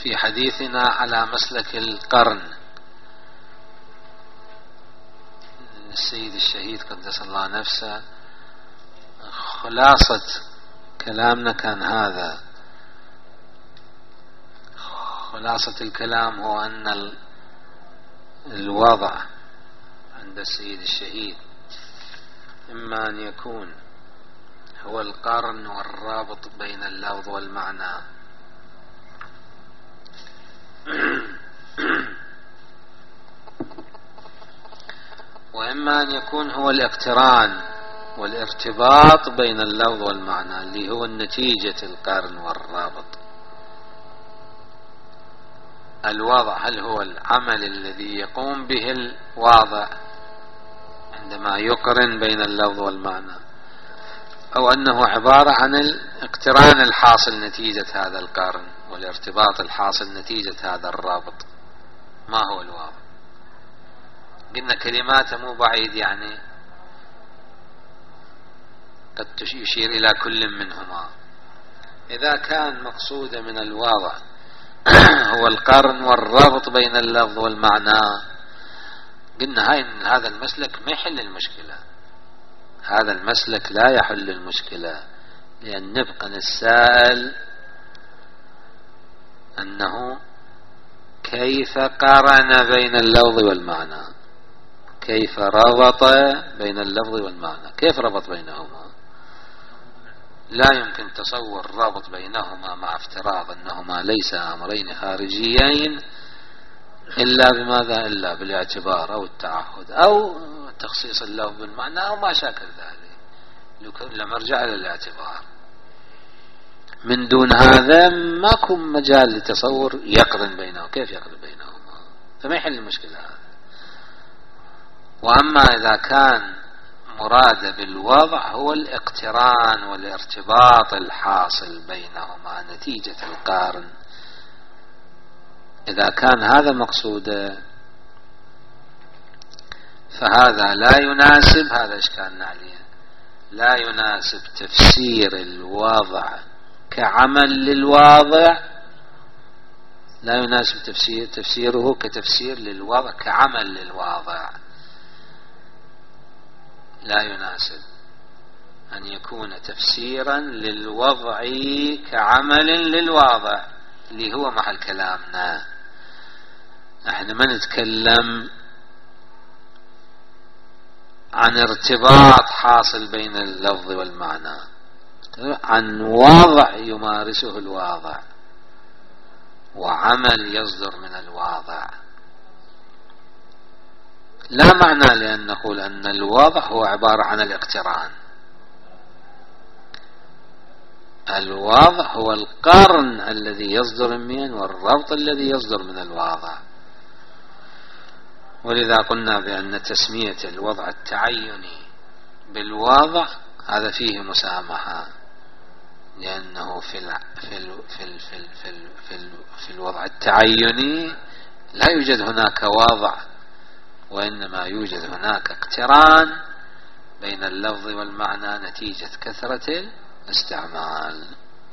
في حديثنا على مسلك القرن. السيد الشهيد قدس الله نفسه خلاصة كلامنا كان هذا. خلاصة الكلام هو أن الوضع عند السيد الشهيد إما أن يكون هو القرن والرابط بين اللفظ والمعنى، وإما أن يكون هو الاقتران والارتباط بين اللفظ والمعنى اللي هو النتيجة القرن والرابط. الوضع هل هو العمل الذي يقوم به الواضع عندما يقرن بين اللفظ والمعنى، أو أنه عبارة عن الاقتران الحاصل نتيجة هذا القرن والارتباط الحاصل نتيجة هذا الرابط. ما هو الواضع؟ قلنا كلماته مو بعيد، يعني قد يشير إلى كل منهما. إذا كان مقصود من الواضع هو القرن والربط بين اللفظ والمعنى، قلنا هذا المسلك ما يحل المشكلة. هذا المسلك لا يحل المشكلة، لأن نبقى نسأل أنه كيف قرن بين اللفظ والمعنى، كيف ربط بين اللفظ والمعنى، كيف ربط بينهما. لا يمكن تصور رابط بينهما مع افتراض أنهما ليس أمرين خارجيين إلا بماذا؟ إلا بالاعتبار أو التعهد أو تخصيص اللفظ بالمعنى أو ما شاكل ذلك، لما رجع للاعتبار. من دون هذا ماكو مجال لتصور يقرن بينهما. كيف يقرن بينهما؟ فما يحل المشكلة هذا. وأما إذا كان مراد بالوضع هو الاقتران والارتباط الحاصل بينهما نتيجة القارن، إذا كان هذا مقصوده فهذا لا يناسب، هذا إشكالنا عليه، لا يناسب تفسير الوضع كعمل للواضع، لا يناسب تفسيره كتفسير للوضع كعمل للواضع. لا يناسب أن يكون تفسيرا للوضع كعمل للواضع اللي هو محل كلامنا. نحن ما نتكلم عن ارتباط حاصل بين اللفظ والمعنى، عن وضع يمارسه الواضع وعمل يصدر من الواضع. لا معنى لأن نقول أن الوضع هو عبارة عن الاقتران. الوضع هو القرن الذي يصدر من والربط الذي يصدر من الواضع. ولذا قلنا بأن تسمية الوضع التعيني بالواضع هذا فيه مسامحة، لأنه في الوضع التعيني لا يوجد هناك واضع، وإنما يوجد هناك اقتران بين اللفظ والمعنى نتيجة كثرة الاستعمال.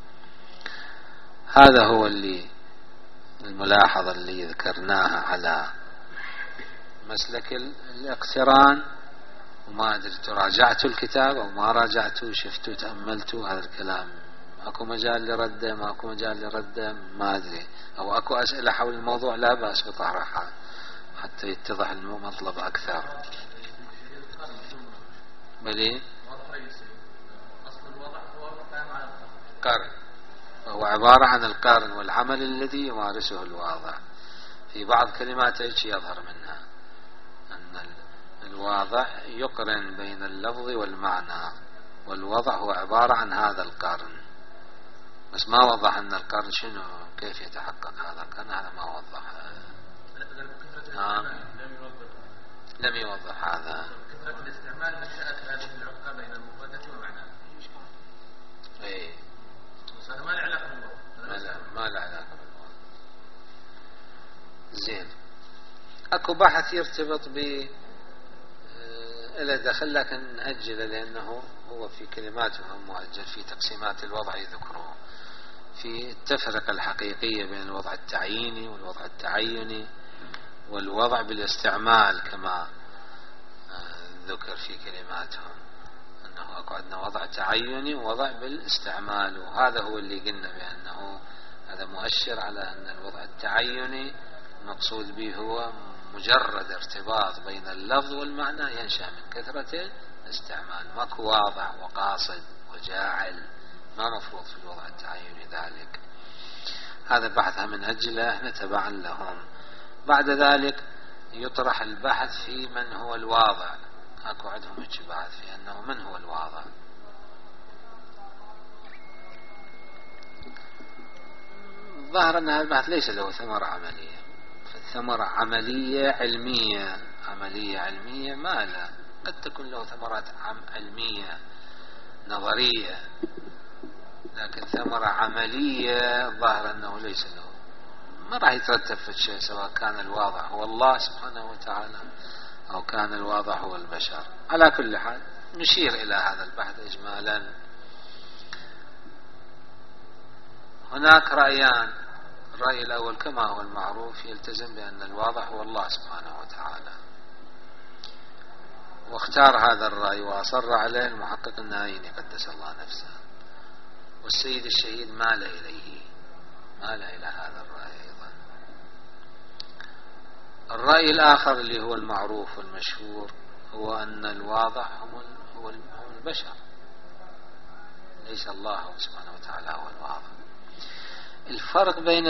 هذا هو الملاحظة اللي ذكرناها على مسلك الاقتران. وما أدري تراجعتوا الكتاب أو ما راجعتوا، شفتوا تأملتوا هذا الكلام، أكو مجال لرده ما أكو مجال لرده ما أدري، أو أكو أسئلة حول الموضوع لا بأس بطرحها حتى يتضح المطلب أكثر. بلي قرن هو عبارة عن القرن والعمل الذي يمارسه الواضع. في بعض كلمات هيك يظهر منها أن الواضع يقرن بين اللفظ والمعنى، والوضع هو عبارة عن هذا القرن، بس ما وضح أن القرن شنو، كيف يتحقق هذا القرن، هذا ما وضح. لم يوضح هذا. كثرة الاستعمال نشأت هذه العلاقة بين المفردة والمعنى. اي بس هذا ما له علاقة بالوضع. ما له علاقة بالوضع. زين، اكو بحث يرتبط ب إلى دخل، لكن نأجله لأنه هو في كلماته مؤجل في تقسيمات الوضع يذكره. في التفرقة الحقيقية بين الوضع التعييني والوضع التعيني والوضع بالاستعمال كما ذكر في كلماتهم، أنه عندنا وضع تعيني ووضع بالاستعمال، وهذا هو اللي قلنا بأنه هذا مؤشر على أن الوضع التعيني المقصود به هو مجرد ارتباط بين اللفظ والمعنى ينشأ من كثرة الاستعمال، ماكو واضع وقاصد وجاعل، ما مفروض في الوضع التعيني ذلك. هذا بحثها من أجله احنا تبعا لهم. بعد ذلك يطرح البحث في من هو الواضع، اكو عندهم بحث في أنه من هو الواضع. ظهر أن هذا البحث ليس له ثمرة عملية، فالثمرة عملية علمية ما لا، قد تكون له ثمرات علمية نظرية، لكن ثمرة عملية ظهر أنه ليس له، ما راح يترتب في الشيء سواء كان الواضع هو الله سبحانه وتعالى أو كان الواضع هو البشر. على كل حال نشير إلى هذا البحث إجمالا. هناك رأيان، الرأي الأول كما هو المعروف يلتزم بأن الواضح هو الله سبحانه وتعالى، واختار هذا الرأي وأصر عليه المحقق النايني قدس الله نفسه، والسيد الشهيد مال إلى هذا الرأي أيضا. الرأي الآخر اللي هو المعروف والمشهور هو أن الواضح هم البشر، ليس الله سبحانه وتعالى هو الواضح. الفرق بين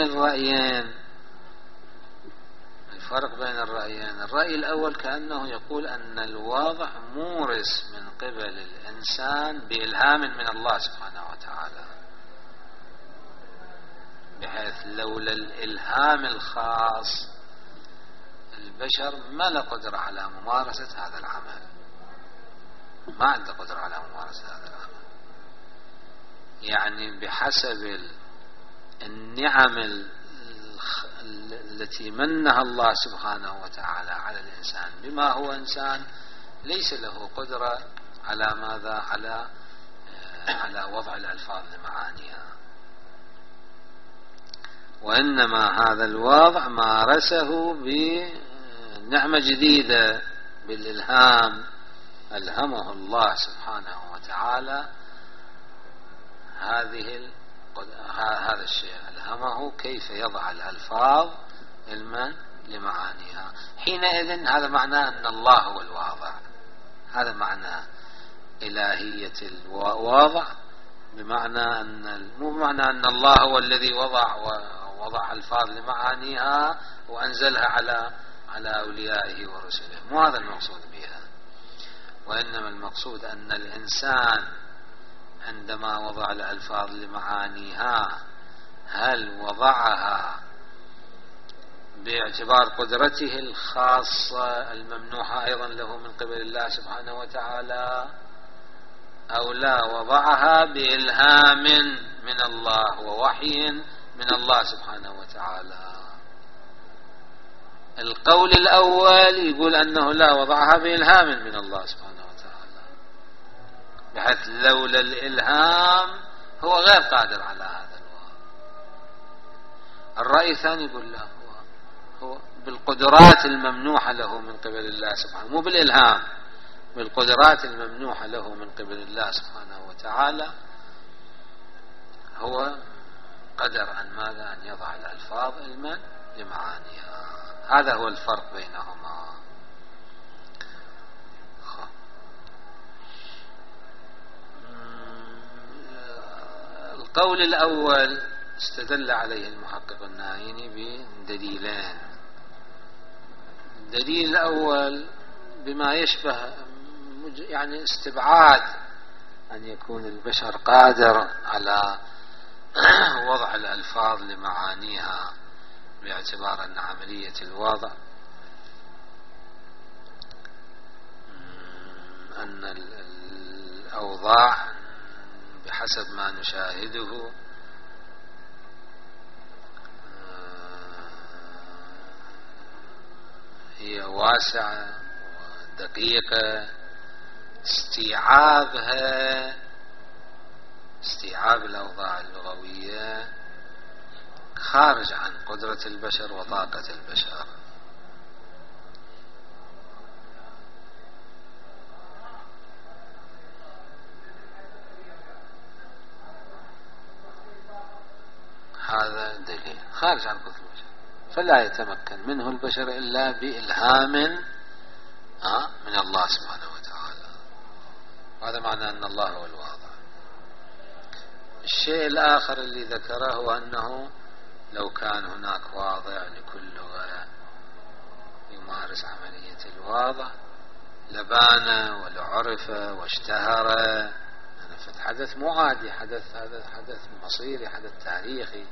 الرأيين، الرأي الأول كأنه يقول أن الواضح مورس من قبل الإنسان بإلهام من الله سبحانه وتعالى، بحيث لولا الإلهام الخاص البشر ما له قدرة على ممارسة هذا العمل، ما عنده قدرة على ممارسة هذا العمل. يعني بحسب النعم التي منها الله سبحانه وتعالى على الإنسان بما هو إنسان، ليس له قدرة على ماذا؟ على وضع الألفاظ لمعانيها، وإنما هذا الوضع مارسه بنعمة جديدة، بالإلهام، ألهمه الله سبحانه وتعالى هذا الشيء، ألهمه كيف يضع الألفاظ علما لمعانيها. حينئذ هذا معناه أن الله هو الواضع، هذا معنى إلهية الواضع، بمعنى مو بمعنى أن الله هو الذي وضع الفاظ لمعانيها وأنزلها على أوليائه ورسله، مو هذا المقصود بها، وإنما المقصود أن الإنسان عندما وضع الألفاظ لمعانيها هل وضعها باعتبار قدرته الخاصة الممنوحة أيضا له من قبل الله سبحانه وتعالى، أو لا وضعها بإلهام من الله ووحي من الله سبحانه وتعالى. القول الأول يقول أنه لا، وضعها بإلهام من الله سبحانه وتعالى، بحيث لولا الإلهام هو غير قادر على هذا الوضع. الرأي الثاني يقول لا، هو بالقدرات الممنوحة له من قبل الله سبحانه، مو بالإلهام، بالقدرات الممنوحة له من قبل الله سبحانه وتعالى هو قدر أن ماذا؟ أن يضع الألفاظ علما لمعانيها. هذا هو الفرق بينهما. القول الأول استدل عليه المحقق النايني بدليلين. الدليل الأول بما يشبه يعني استبعاد أن يكون البشر قادر على وضع الألفاظ لمعانيها، باعتبار أن عملية الوضع أن الأوضاع بحسب ما نشاهده هي واسعة ودقيقة، استيعاب الأوضاع اللغوية خارج عن قدرة البشر وطاقة البشر. هذا دليل خارج عن قدرة البشر، فلا يتمكن منه البشر إلا بإلهام من الله سبحانه وتعالى. وهذا معنى أن الله هو الواضع. الشيء الآخر اللي ذكره هو أنه لو كان هناك واضع لكل لغة يمارس عملية الواضع لبان ولعرف واشتهر. حدث مو عادي، هذا حدث مصيري، حدث تاريخي.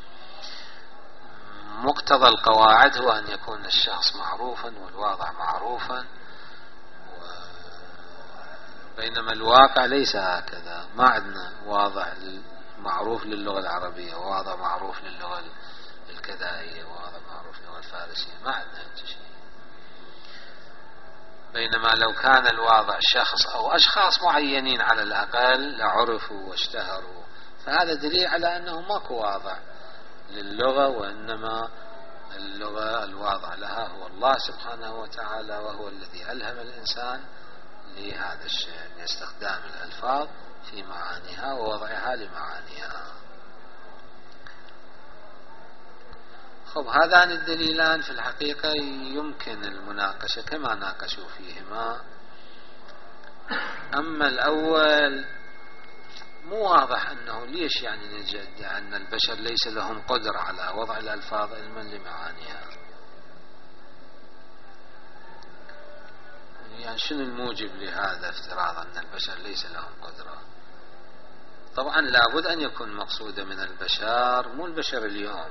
مقتضى القواعد هو أن يكون الشخص معروفا والواضع معروفا، بينما الواقع ليس هكذا. ما عندنا واضع معروف للغة العربية وواضع معروف للغة الكذائية وواضع معروف للغة الفارسية، ما عندنا هذا الشيء. بينما لو كان الواضع شخص أو أشخاص معينين على الأقل لعرفوا واشتهروا، فهذا دليل على أنه ماكو واضع للغة، وإنما اللغة الواضع لها هو الله سبحانه وتعالى، وهو الذي ألهم الإنسان لهذا الشيء، لاستخدام الألفاظ في معانيها ووضعها لمعانيها. هذان الدليلان في الحقيقة يمكن المناقشة كما ناقشوا فيهما. أما الأول مو واضح أنه ليش يعني نجد أن البشر ليس لهم قدرة على وضع الألفاظ علما لمعانيها. يعني شنو الموجب لهذا افتراض أن البشر ليس لهم قدرة؟ طبعا لابد أن يكون مقصود من البشر مو البشر اليوم،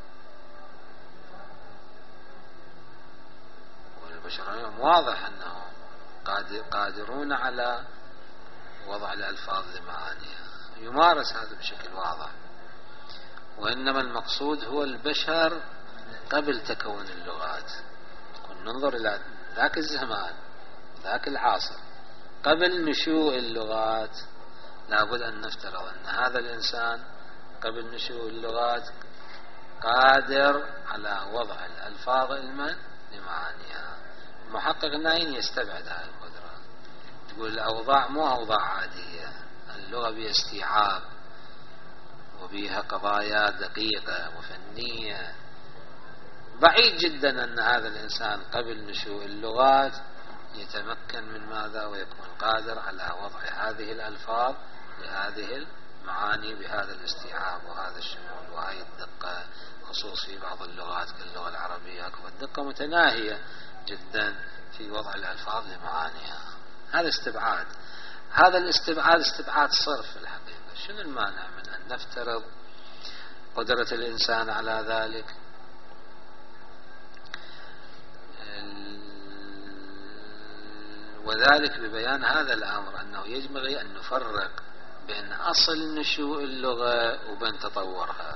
والبشر اليوم واضح أنه قادرون على وضع الألفاظ لمعانيها، يمارس هذا بشكل واضح. وإنما المقصود هو البشر قبل تكون اللغات. ننظر إلى ذاك الزمان، ذاك العصر قبل نشوء اللغات، لابد أن نفترض أن هذا الإنسان قبل نشوء اللغات قادر على وضع الألفاظ علما لمعانيها. محقق الناين يستبعد هذه القدرة، تقول الأوضاع مو أوضاع عادية، اللغة بها استيعاب وبها قضايا دقيقة وفنية. بعيد جدا أن هذا الإنسان قبل نشوء اللغات يتمكن من ماذا ويكون قادر على وضع هذه الألفاظ لهذه المعاني بهذا الاستيعاب وهذا الشمول وهذه الدقة، خصوص في بعض اللغات كاللغة العربية الدقة متناهية جدا في وضع الألفاظ لمعانيها. هذا استبعاد، هذا الاستبعاد استبعاد صرف في الحقيقة. شنو المانع من أن نفترض قدرة الإنسان على ذلك؟ وذلك ببيان هذا الأمر أنه يجب أن نفرق بين أصل نشوء اللغة وبين تطورها،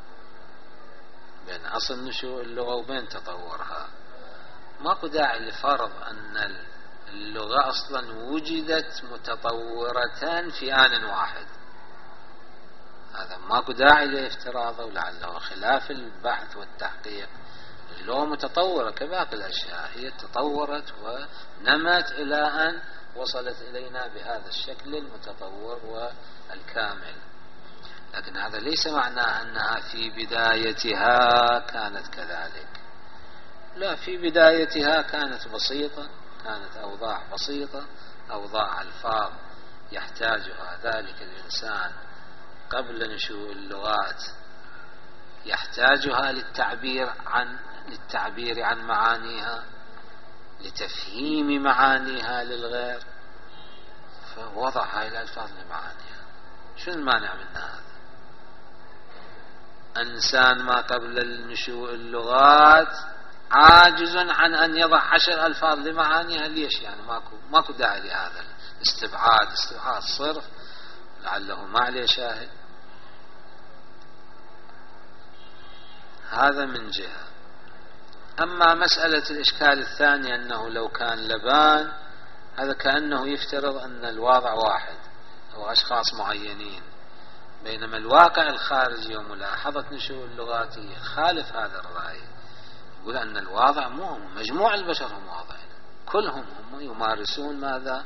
بين أصل نشوء اللغة وبين تطورها. ماكو داعي لفرض أن اللغة أصلا وجدت متطورة في آن واحد، هذا ماكو داعي لافتراضه، ولعله خلاف البحث والتحقيق. اللغة متطورة كباقي الأشياء، هي تطورت ونمت إلى أن وصلت إلينا بهذا الشكل المتطور والكامل. لكن هذا ليس معناه أنها في بدايتها كانت كذلك، لا، في بدايتها كانت بسيطة، كانت أوضاع بسيطة، أوضاع ألفاظ يحتاجها ذلك الإنسان قبل نشوء اللغات، يحتاجها للتعبير عن معانيها، لتفهيم معانيها للغير، فوضع هاي الألفاظ لمعانيها. شو المانع من هذا؟ إنسان ما قبل نشوء اللغات عاجز عن أن يضع 10 ألفاظ لمعانيها، ليش؟ يعني ماكو داعي لهذا الاستبعاد، استبعاد صرف، لعله ما عليه شاهد. هذا من جهة. أما مسألة الإشكال الثاني أنه لو كان لبان، هذا كأنه يفترض أن الواضع واحد أو أشخاص معينين، بينما الواقع الخارجي وملاحظة نشوء اللغات يخالف هذا الرأي، يقول أن الواضع مو هم، مجموع البشر هم واضعين، كلهم هم يمارسون ماذا؟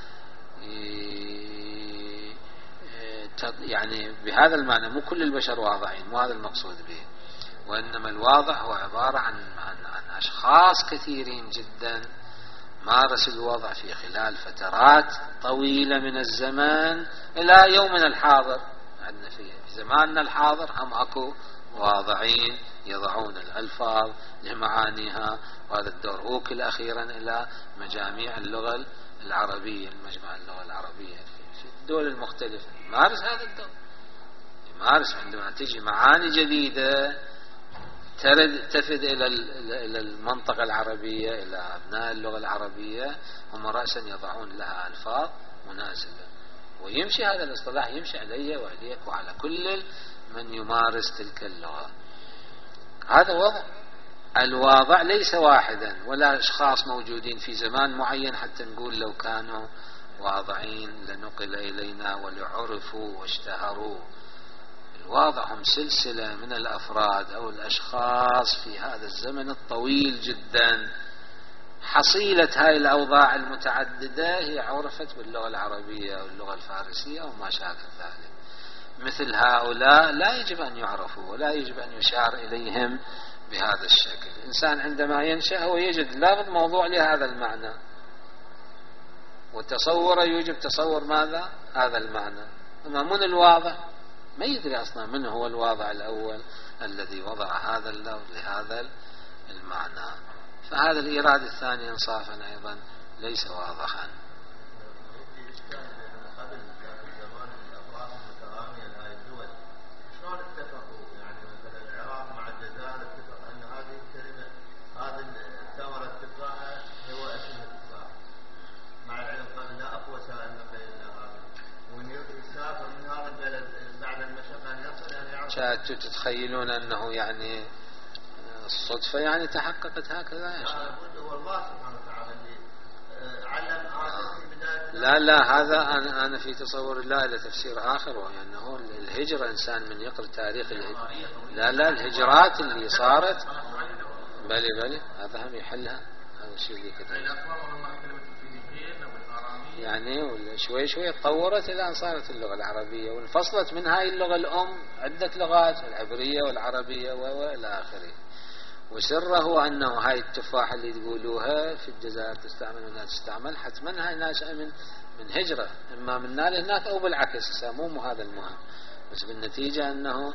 يعني بهذا المعنى مو كل البشر واضعين، مو هذا المقصود به، وإنما الواضع هو عبارة عن أشخاص كثيرين جدا مارسوا الوضع في خلال فترات طويلة من الزمان إلى يومنا الحاضر. عندنا في زماننا الحاضر هم أكو واضعين يضعون الألفاظ لمعانيها، وهذا الدور أوكل أخيرا إلى مجاميع اللغة العربية، المجمع اللغة العربية في الدول المختلفة يمارس هذا الدور، يمارس عندما تجي معاني جديدة تفد إلى المنطقة العربية، إلى أبناء اللغة العربية، هم رأسا يضعون لها ألفاظ مناسبة، ويمشي هذا الاصطلاح يمشي علي وعليك وعلى كل من يمارس تلك اللغة. هذا وضع الواضع ليس واحدا ولا أشخاص موجودين في زمان معين حتى نقول لو كانوا واضعين لنقل إلينا ولعرفوا واشتهروا. الواضع هم سلسلة من الأفراد أو الأشخاص في هذا الزمن الطويل جدا، حصيلة هاي الأوضاع المتعددة هي عرفت باللغة العربية واللغة الفارسية وما شابه ذلك. مثل هؤلاء لا يجب أن يعرفوا ولا يجب أن يشار إليهم بهذا الشكل. الإنسان عندما ينشأ هو يجد لفظ موضوع لهذا المعنى، وتصوره يوجب تصور ماذا؟ هذا المعنى. أما من الواضع ما يدري أصلا من هو الواضع الأول الذي وضع هذا اللفظ لهذا المعنى. فهذا الإيراد الثاني إنصافا أيضا ليس واضحا. شاهدتوا تتخيلون أنه يعني الصدفة يعني تحققت هكذا يا شيخ؟ هو الله سبحانه وتعالى اللي علم آدم في بداية. لا هذا أنا في تصور الله إلى تفسير آخر، وهي أنه الهجرة إنسان من يقرأ تاريخ لا الهجرات اللي صارت بلي هذا هم يحلها، هذا الشيء اللي كتب يعني شوي تطورت إلى أن صارت اللغة العربية وانفصلت من هاي اللغة الأم عدة لغات، العبرية والعربية وإلى آخره. وسره أنه هاي التفاحة اللي تقولوها في الجزائر تستعمل ولا تستعمل حتما هاي ناشئة من هجرة، إما من نال هناك أو بالعكس، مو هذا المهم، بس بالنتيجة أنه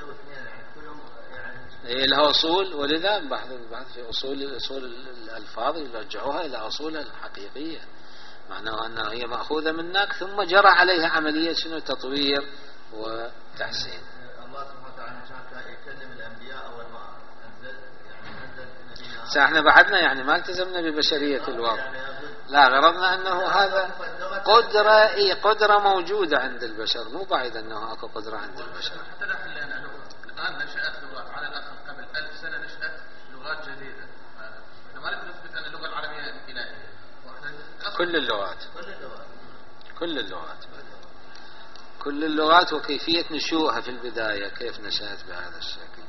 لها أصول، ولذا البحث في أصول الألفاظ يرجعوها إلى أصولها الحقيقية، معناه أنها هي مأخوذة منك ثم جرى عليها عملية شنو تطوير وتحسين. الله سبحانه وتعالى كان يكلم الأنبياء أول ما أنزل نبينا. احنا بعدنا يعني ما التزمنا ببشرية الوضع، لا غرضنا أنه هذا قدرة موجودة عند البشر، مو بعيد أنه أكو قدرة عند البشر. حتى الآن نشأت لغات على الأقل قبل 1000 سنة نشأت لغات جديدة، احنا ما نقدر نثبت أن اللغة العربية إلهية. كل اللغات وكيفية نشوءها في البداية كيف نشأت بهذا الشكل.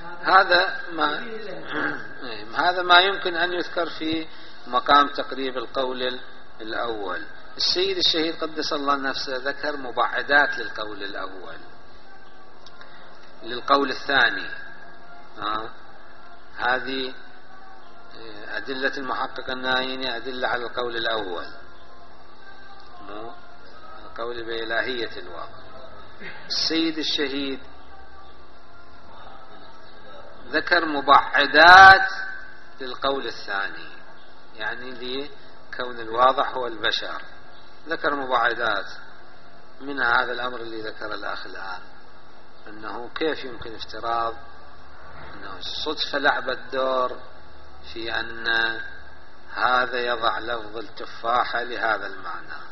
هذا ما يمكن أن يذكر في مقام تقريب القول الأول. السيد الشهيد قدس الله نفسه ذكر مبعدات للقول الأول. للقول الثاني هذه أدلة المحقق النايني أدلة على القول الأول، القول بإلهية الواقع. السيد الشهيد ذكر مبعدات للقول الثاني، يعني لكون الواضح هو البشر، ذكر مبعدات من هذا الأمر اللي ذكر الأخ الآن، أنه كيف يمكن افتراض أنه الصدفة لعبت دور في أن هذا يضع لفظ التفاحة لهذا المعنى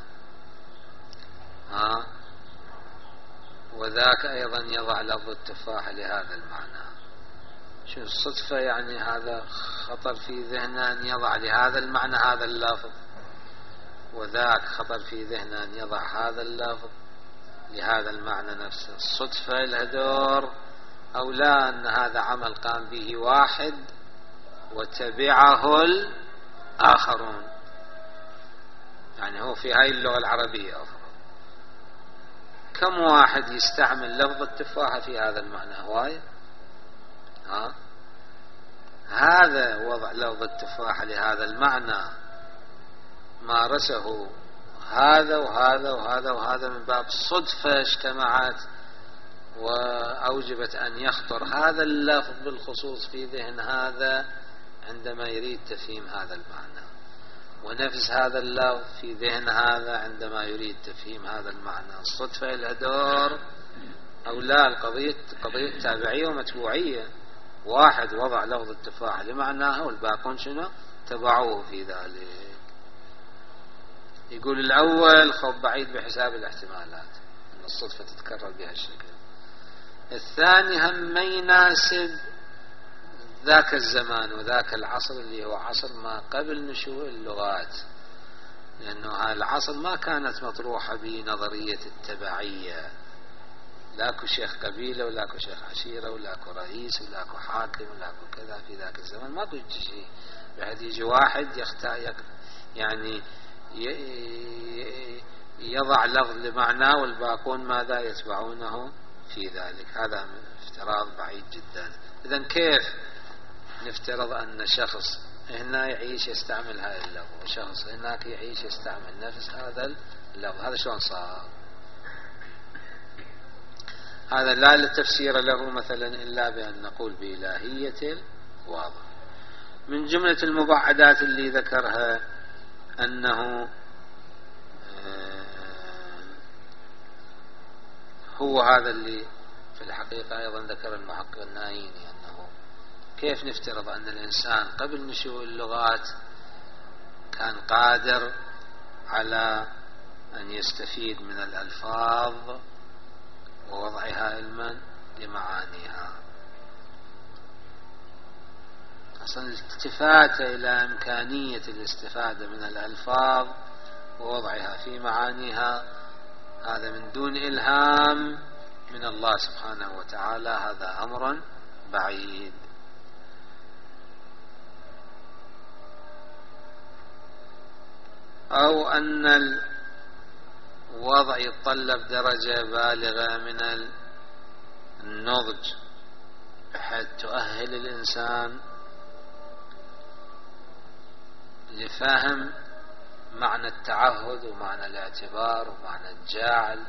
وذاك أيضا يضع لفظ التفاحة لهذا المعنى. شو الصدفة؟ يعني هذا خطر في ذهنه أن يضع لهذا المعنى هذا اللفظ، وذاك خطر في ذهنه أن يضع هذا اللفظ لهذا المعنى نفسه. الصدفة لها دور أو لا أن هذا عمل قام به واحد وتبعه الآخرون؟ يعني هو في هاي اللغة العربية أفضل كم واحد يستعمل لفظ التفاحة في هذا المعنى؟ هواية. هذا وضع لفظ التفاحة لهذا المعنى مارسه هذا وهذا وهذا وهذا من باب صدفة اجتمعت وأوجبت أن يخطر هذا اللفظ بالخصوص في ذهن هذا عندما يريد تفهيم هذا المعنى، ونفس هذا اللفظ في ذهن هذا عندما يريد تفهيم هذا المعنى. الصدفة لها دور أو لا؟ القضية تابعية ومتبوعية. واحد وضع لفظ التفاحة لمعناه والباقون شنو؟ تبعوه في ذلك. يقول الأول خب بعيد بحساب الاحتمالات أن الصدفة تتكرر بهالشكل. الثاني هم ما يناسب ذاك الزمان وذاك العصر اللي هو عصر ما قبل نشوء اللغات، لأنه هذا العصر ما كانت مطروحة بنظرية التبعية، لاكو شيخ قبيلة ولاكو شيخ عشيرة ولاكو رئيس ولاكو حاكم ولاكو كذا. في ذاك الزمن ماكو شيء، بحيث يجي واحد يعني يضع لفظ لمعناه والباقون ماذا يتبعونه في ذلك. هذا افتراض بعيد جدا. إذن كيف نفترض أن شخص هنا يعيش يستعمل هذا اللفظ وشخص هناك يعيش يستعمل نفس هذا اللفظ؟ هذا شلون صار؟ هذا لا تفسير له مثلا إلا بأن نقول بإلهية الواضح. من جملة المبعدات اللي ذكرها أنه هو هذا اللي في الحقيقة أيضا ذكر المحقق النايني، أنه كيف نفترض أن الإنسان قبل نشوء اللغات كان قادر على أن يستفيد من الألفاظ ووضعها علما لمعانيها. أصلا الالتفات إلى إمكانية الاستفادة من الألفاظ ووضعها في معانيها هذا من دون إلهام من الله سبحانه وتعالى، هذا أمر بعيد. أو أن الوضع يتطلب درجة بالغة من النضج بحيث تؤهل الإنسان لفهم معنى التعهد ومعنى الاعتبار ومعنى الجاعل.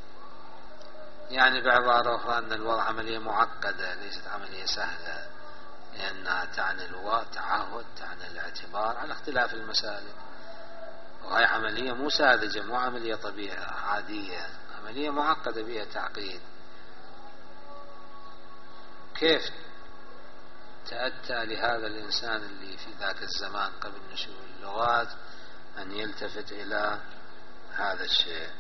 يعني بعبارة أخرى أن الوضع عملية معقدة ليست عملية سهلة، لأنها تعني التعهد، تعني الاعتبار على اختلاف المسالك، وهي عملية مو ساذجة، مو عملية طبيعية عادية، عملية معقدة بها تعقيد. كيف تأتى لهذا الإنسان اللي في ذاك الزمان قبل نشوء اللغات أن يلتفت إلى هذا الشيء؟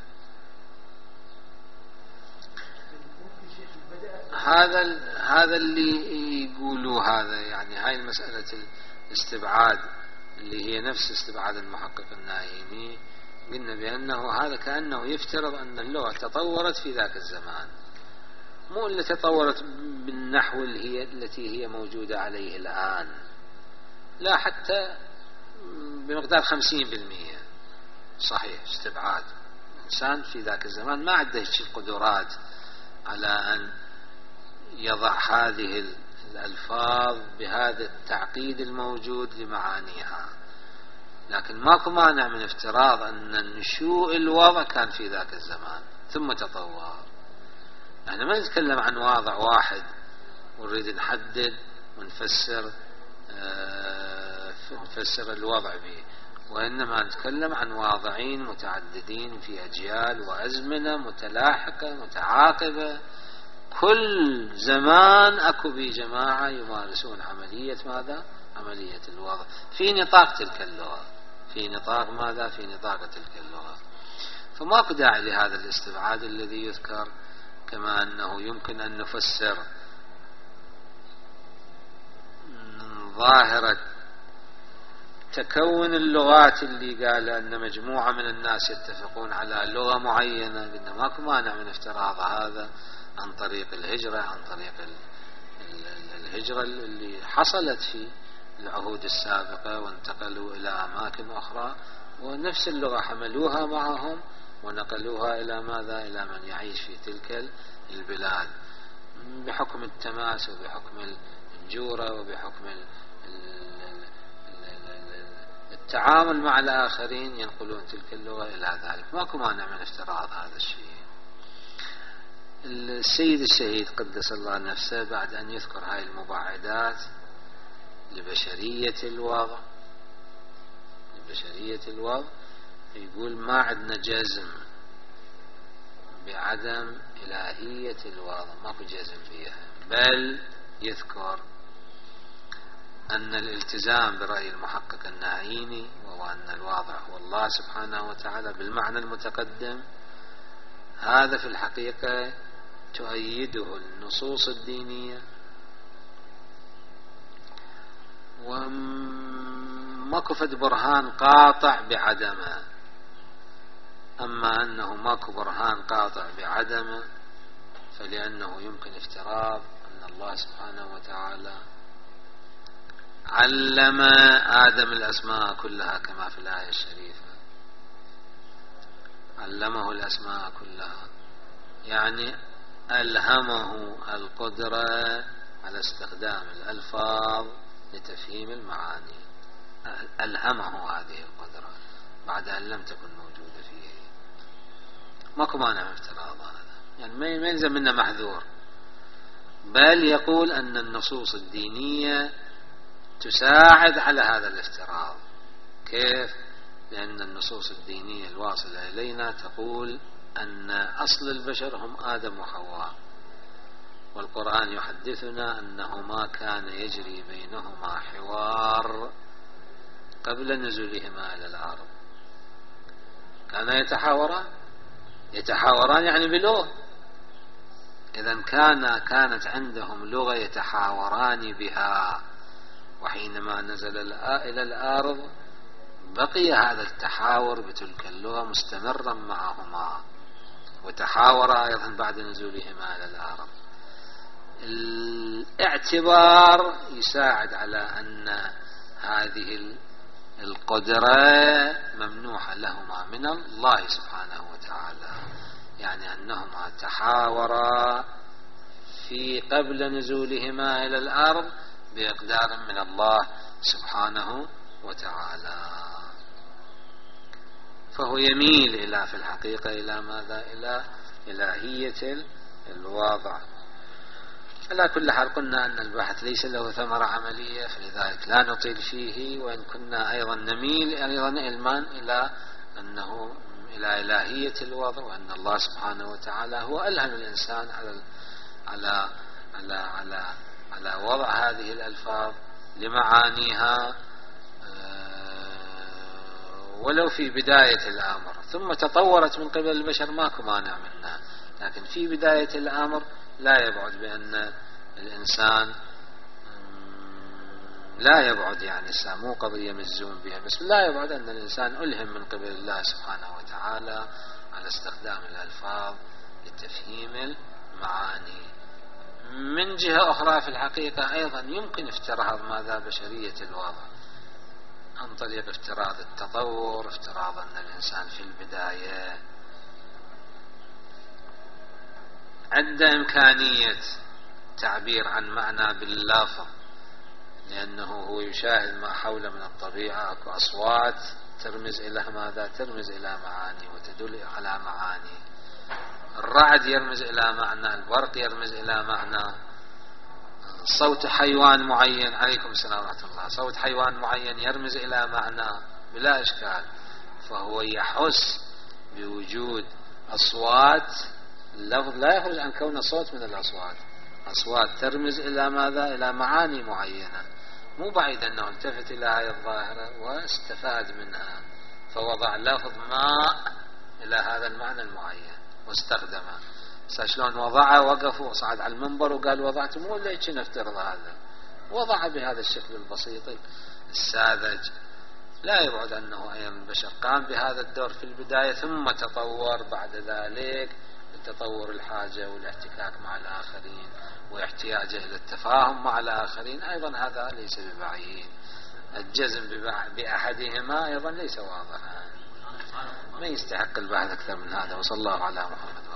هذا اللي يقولوا هذا، يعني هاي المسألة الاستبعاد اللي هي نفس استبعاد المحقق النايمي، قلنا بأنه هذا كأنه يفترض أن اللغة تطورت في ذاك الزمان، مو اللي تطورت بالنحو التي هي موجودة عليه الآن، لا حتى بمقدار 50%. صحيح استبعاد. الإنسان في ذاك الزمان ما عنده القدرات على أن يضع هذه الألفاظ بهذا التعقيد الموجود لمعانيها، لكن ماكو مانع من افتراض أن نشوء الوضع كان في ذاك الزمان ثم تطور. احنا ما نتكلم عن واضع واحد ونريد نحدد ونفسر الوضع به، وإنما نتكلم عن واضعين متعددين في أجيال وأزمنة متلاحقة متعاقبة، كل زمان أكو بجماعة يمارسون عملية ماذا؟ عملية الوضع في نطاق تلك اللغة، في نطاق ماذا؟ في نطاق تلك اللغة. فماكو داعي لهذا الاستبعاد الذي يذكر، كما أنه يمكن أن نفسر ظاهرة تكون اللغات اللي قال أن مجموعة من الناس يتفقون على لغة معينة، قلنا ماكو مانع من افتراض هذا عن طريق الهجرة، عن طريق الهجرة اللي حصلت في العهود السابقة وانتقلوا إلى أماكن أخرى ونفس اللغة حملوها معهم ونقلوها إلى ماذا؟ إلى من يعيش في تلك البلاد بحكم التماس وبحكم الجورة وبحكم التعامل مع الآخرين ينقلون تلك اللغة إلى ذلك. ماكو مانع من افتراض هذا الشيء. السيد الشهيد قدس الله نفسه بعد أن يذكر هاي المباعدات لبشرية الوضع يقول ما عندنا جزم بعدم إلهية الوضع، ماكو جزم فيها، بل يذكر أن الالتزام برأي المحقق النعيمي وهو أن الواضع هو الله سبحانه وتعالى بالمعنى المتقدم، هذا في الحقيقة تؤيده النصوص الدينية وماكو فد برهان قاطع بعدمه. أما أنه ماكو برهان قاطع بعدمه فلأنه يمكن افتراض أن الله سبحانه وتعالى علم آدم الأسماء كلها كما في الآية الشريفة، علمه الأسماء كلها، يعني ألهمه القدرة على استخدام الألفاظ لتفهيم المعاني، ألهمه هذه القدرة بعد أن لم تكن موجودة فيه. ماكو مانع من افتراض هذا، يعني ما يلزم منه محذور، بل يقول أن النصوص الدينية تساعد على هذا الافتراض. كيف؟ لأن النصوص الدينية الواصلة إلينا تقول أن أصل البشر هم آدم وحواء، والقرآن يحدثنا أنه ما كان يجري بينهما حوار قبل نزولهما إلى الأرض. كان يتحاوران يعني بلغة، إذن كانت عندهم لغة يتحاوران بها، وحينما نزل إلى الأرض بقي هذا التحاور بتلك اللغة مستمرا معهما، وتحاور أيضا بعد نزولهما إلى الأرض. الاعتبار يساعد على أن هذه القدرة ممنوحة لهما من الله سبحانه وتعالى، يعني أنهما تحاورا في قبل نزولهما إلى الأرض بإقدار من الله سبحانه وتعالى. فهو يميل إلى في الحقيقة إلى ماذا؟ إلى إلهية الواضع. على كل حال قلنا أن البحث ليس له ثمرة عملية، فلذلك لا نطيل فيه، وإن كنا أيضا نميل أيضا علما إلى أنه إلى إلهية الوضع، وأن الله سبحانه وتعالى هو ألهم الإنسان على على على على وضع هذه الألفاظ لمعانيها ولو في بداية الأمر، ثم تطورت من قبل البشر ماكو مانع منها، لكن في بداية الأمر لا يبعد بأن الإنسان لا يبعد، يعني مو قضية مجزوم بها، بس لا يبعد أن الإنسان ألهم من قبل الله سبحانه وتعالى على استخدام الألفاظ لتفهيم المعاني. من جهة أخرى في الحقيقة أيضا يمكن افتراض ماذا؟ بشرية الوضع، عن طريق افتراض التطور، افتراض أن الإنسان في البداية عنده إمكانية تعبير عن معنى باللفظ، لأنه هو يشاهد ما حوله من الطبيعة، أكو أصوات ترمز إلى ماذا؟ ترمز إلى معاني وتدل على معاني. الرعد يرمز إلى معنى، البرق يرمز إلى معنى، صوت حيوان معين، عليكم السلام ورحمة الله، صوت حيوان معين يرمز إلى معنى بلا إشكال. فهو يحس بوجود أصوات، اللفظ لا يخرج عن كون صوت من الأصوات، أصوات ترمز إلى ماذا؟ إلى معاني معينة. مو بعيد أنه التفت إلى هذه الظاهرة واستفاد منها، فوضع لفظ ماء إلى هذا المعنى المعين واستخدمه. شلون وضعه؟ وقف وصعد على المنبر وقال وضعت، مو ليش نفترض هذا، وضع بهذا الشكل البسيط الساذج. لا يبعد أنه أيضا البشر قام بهذا الدور في البداية ثم تطور بعد ذلك بتطور الحاجة والاحتكاك مع الآخرين واحتياجه إلى التفاهم مع الآخرين. أيضا هذا ليس ببعيد. الجزم بأحدهما أيضا ليس واضحا، ما يستحق البحث أكثر من هذا. وصلى الله على محمد.